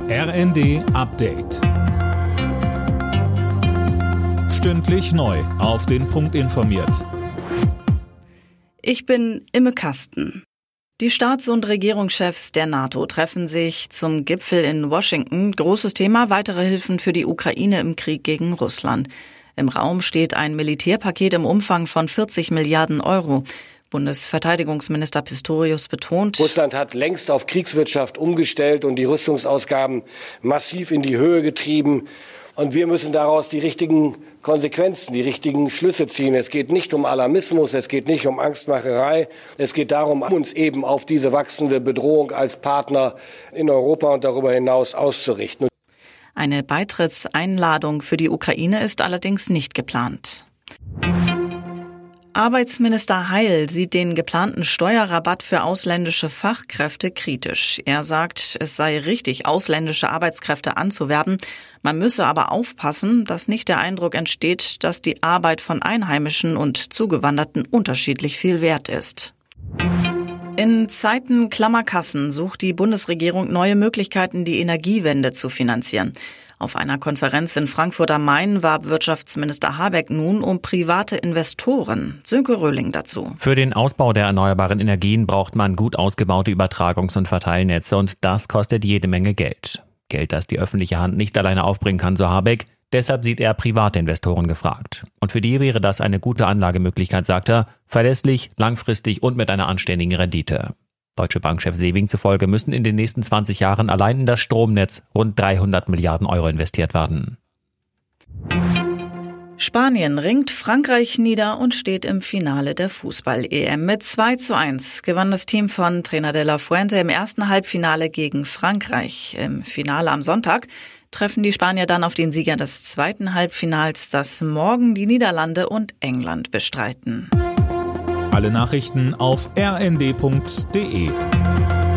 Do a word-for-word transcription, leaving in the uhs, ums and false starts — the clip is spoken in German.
R N D Update. Stündlich neu auf den Punkt informiert. Ich bin Imme Kasten. Die Staats- und Regierungschefs der NATO treffen sich zum Gipfel in Washington. Großes Thema: weitere Hilfen für die Ukraine im Krieg gegen Russland. Im Raum steht ein Militärpaket im Umfang von vierzig Milliarden Euro. Bundesverteidigungsminister Pistorius betont: Russland hat längst auf Kriegswirtschaft umgestellt und die Rüstungsausgaben massiv in die Höhe getrieben. Und wir müssen daraus die richtigen Konsequenzen, die richtigen Schlüsse ziehen. Es geht nicht um Alarmismus, es geht nicht um Angstmacherei. Es geht darum, uns eben auf diese wachsende Bedrohung als Partner in Europa und darüber hinaus auszurichten. Eine Beitrittseinladung für die Ukraine ist allerdings nicht geplant. Arbeitsminister Heil sieht den geplanten Steuerrabatt für ausländische Fachkräfte kritisch. Er sagt, es sei richtig, ausländische Arbeitskräfte anzuwerben. Man müsse aber aufpassen, dass nicht der Eindruck entsteht, dass die Arbeit von Einheimischen und Zugewanderten unterschiedlich viel wert ist. In Zeiten klammer Kassen sucht die Bundesregierung neue Möglichkeiten, die Energiewende zu finanzieren. Auf einer Konferenz in Frankfurt am Main warb Wirtschaftsminister Habeck nun um private Investoren. Sönke Röhling dazu. Für den Ausbau der erneuerbaren Energien braucht man gut ausgebaute Übertragungs- und Verteilnetze, und das kostet jede Menge Geld. Geld, das die öffentliche Hand nicht alleine aufbringen kann, so Habeck. Deshalb sieht er private Investoren gefragt. Und für die wäre das eine gute Anlagemöglichkeit, sagt er, verlässlich, langfristig und mit einer anständigen Rendite. Deutsche Bankchef Sewing zufolge müssen in den nächsten zwanzig Jahren allein in das Stromnetz rund dreihundert Milliarden Euro investiert werden. Spanien ringt Frankreich nieder und steht im Finale der Fußball-E M. Mit zwei zu eins gewann das Team von Trainer de la Fuente im ersten Halbfinale gegen Frankreich. Im Finale am Sonntag treffen die Spanier dann auf den Sieger des zweiten Halbfinals, das morgen die Niederlande und England bestreiten. Alle Nachrichten auf r n d punkt d e.